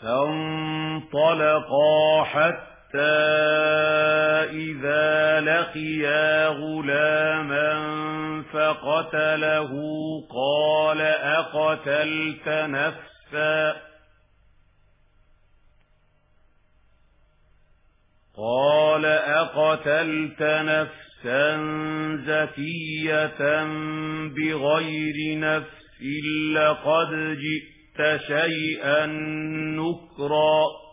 فانطلقا حتى إذا لقيا غلاما فقتله قال أقتلت نفسا زكية بغير نفس لقد جئت شيئا نكرا